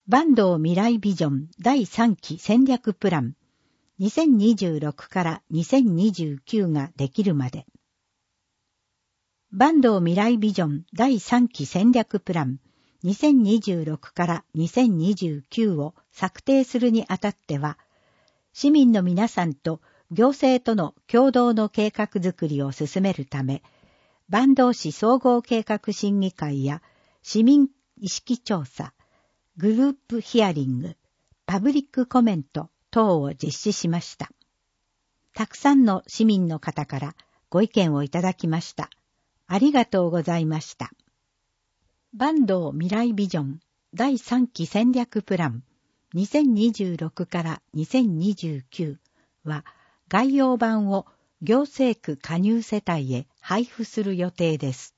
坂東未来ビジョン第3期戦略プラン2026から2029ができるまで。坂東未来ビジョン第3期戦略プラン2026から2029を策定するにあたっては、市民の皆さんと行政との共同の計画づくりを進めるため、坂東市総合計画審議会や市民意識調査、グループヒアリング、パブリックコメント等を実施しました。たくさんの市民の方からご意見をいただきました。ありがとうございました。坂東未来ビジョン第3期戦略プラン2026から2029は概要版を行政区加入世帯へ配布する予定です。